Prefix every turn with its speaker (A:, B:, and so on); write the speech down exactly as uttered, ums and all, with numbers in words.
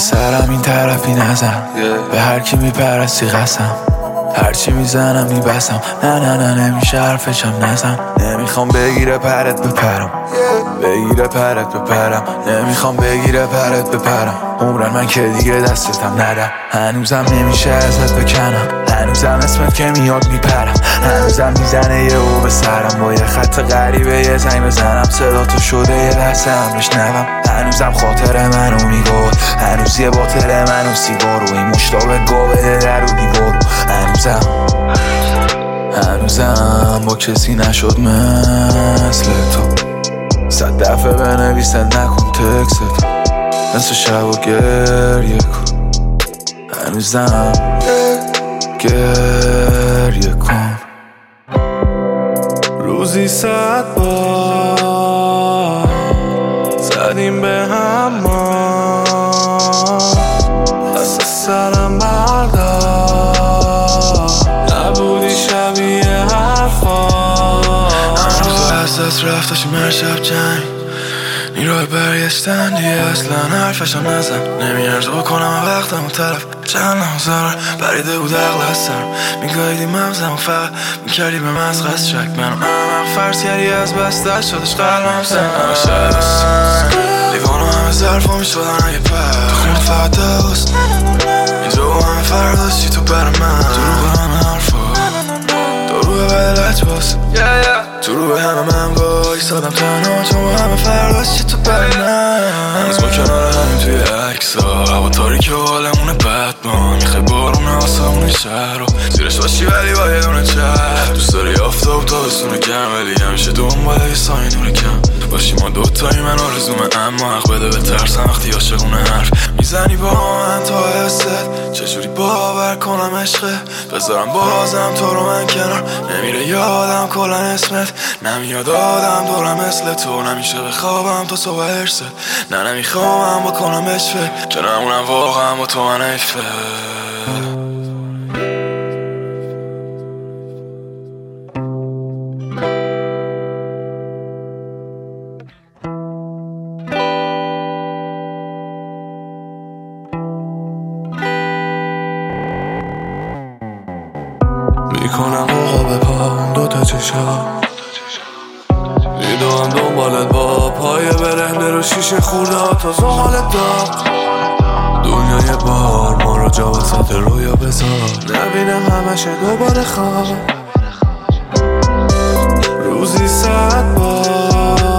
A: سرم این طرفی نزن، به هر کی میپرستی قسم، هرچی میزنم میبسم. نه نه نه نمیشه حرفشم نزن. نمیخوام بگیره پرت بپرم، بگیره پرت بپرم. نمیخوام بگیره پرت بپرم. عمرن من که دیگه دستتم ندم. هنوزم نمیشه ازت بکنم، هنوزم اسمت که میاد میپرم. هنوزم میزنه یه او به سرم، با یه خط غریبه یه زنگ بزنم. صدا تو شده یه لحظه هم بشنوم. هنوزم خاطر منو میگود، هنوز یه باطل منو سیگارو، این مشتاق گو بده در و دیوارو. هنوزم هنوزم با کسی نشد مثل تو. صد دفعه بنویسن نکن تکست، نصف شب و گریه کن. هنوزم گریه کن.
B: روزی صد بار زدیم به هم ما، دست سرم بردار، نبودی شبیه حرفا.
A: هنوز از دست رفتش هر شب جنگ، نیروی برگشتن دیگه اصلا حرفشم نزن. نمیارزو بکنم وقتم و طرف چند نمازار بریده بود عقل از سرم. میگاهیدی مغزم و فقط میکردی به مزغز شک. منم هم فرض کردی از بس دست شدش قلبم سن. همه شبست لیوانو همه ظرفا میشدن اگه پر تو خونت فقط دوست. اینجا همه فرداشتی تو بر من، تو رو به همه حرفا، تو رو به بدلت باست. تو رو به همه من بایی سادم تنها، تو همه فرداشتی تو بر من. هنوز با کنار همین توی عکسا، هوا تاریک و حالمونه بدمان. میخوای بارونه آسمون شهر رو زیرش باشی ولی با یه دونه چهر. دوست داری آفتاب تابستون گرم، ولی همیشه دنبال یه سایه نور کم باشی. ما دوتایی من آرزومه، اما حق بده به ترسم وقتی عاشقونه حرف میزنی با من تا حست. چجوری باور کنم عشقه، بذارم بازم تو رو من کنار. نمیره یادم کلا اسمت، نمیاد آدم دورم مثل تو. نمیشه بخوابم تا صبح ارست، نه نمیخوام بکنم اشفه، که نمونم واقعا با تو من ایفه.
B: میکنم آقا به پام دوتا چشا، میدوام دنبالت با پای برهنه رو شیشه خورده ها تا زغالت داد. دنیا یه بار ما رو جا وسط رویا بذار، نبینم همشه دوباره خواب. روزی صد بار